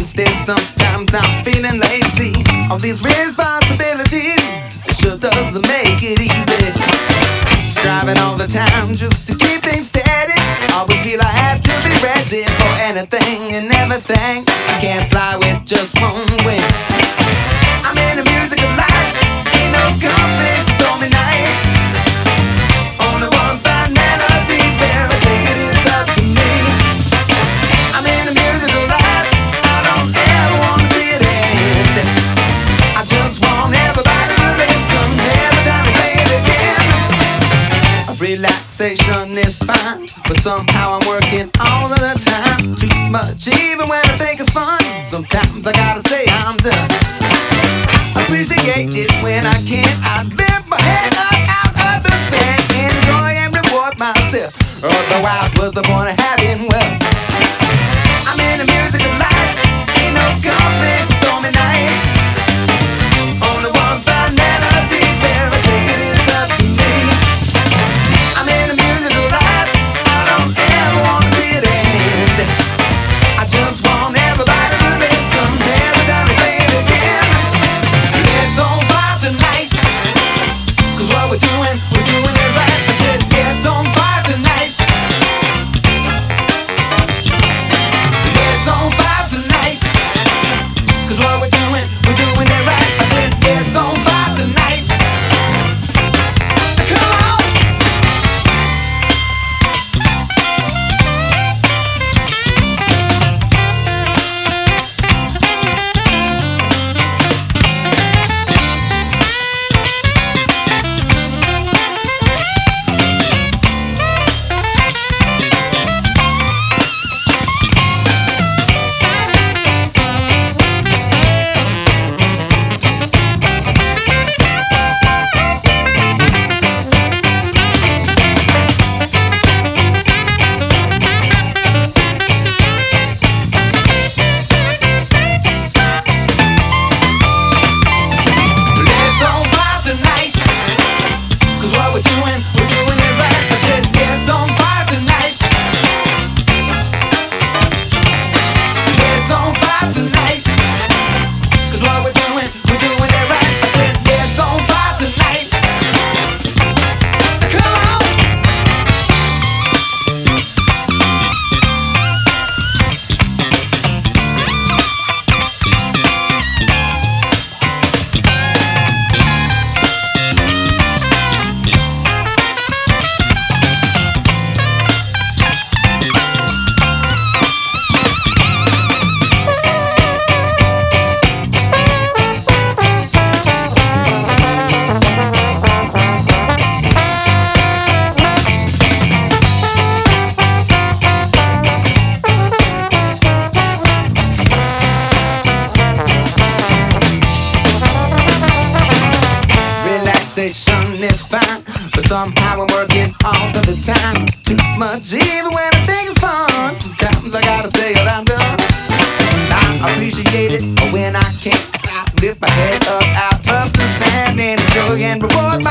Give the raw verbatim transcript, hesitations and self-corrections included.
Instead, sometimes I'm feeling lazy. All these responsibilities, it sure doesn't make it easy. Striving all the time just to keep things steady. Always feel I have to be ready for anything and everything. I can't fly with just one wing. I'm in the music of life, ain't no conflicts, stormy nights. Only one fine melody where I take it is up to me. I'm in the music of life, I don't ever wanna see it end. I just want everybody to listen every time I play it again. Relaxation is fine, but somehow I'm working all of the time. Too much even when I think it's fun. Sometimes I gotta say I'm done. Appreciate it when I can. I lift my head up out of the sand. Enjoy and reward myself. Otherwise, what's the point of having wealth? I'm in the music of life. Ain't no conflicts, stormy nights. Only one fine melody where I take it is up to me. I'm in the music of life. I don't ever wanna see it end. I just want everybody to listen every time we play it again. It's on fire tonight, 'cause what we're doing, we're doing it right. I said it's on fire tonight. It's on fire tonight, 'cause what we're doing, we're doing it right. I said it's on fire tonight. Come on. It's on fire tonight, 'cause what we're doing, we're doing it right. I said it's on fire tonight. It's on fire tonight, 'cause what we're doing, we're doing it right. I said it's on fire tonight. Come on. Relaxation is fine, but somehow I'm working all of the time. Too much even when I think it's fun. Sometimes I gotta say that I'm done. I appreciate it when I can. I lift my head up out of the sand and enjoy and reward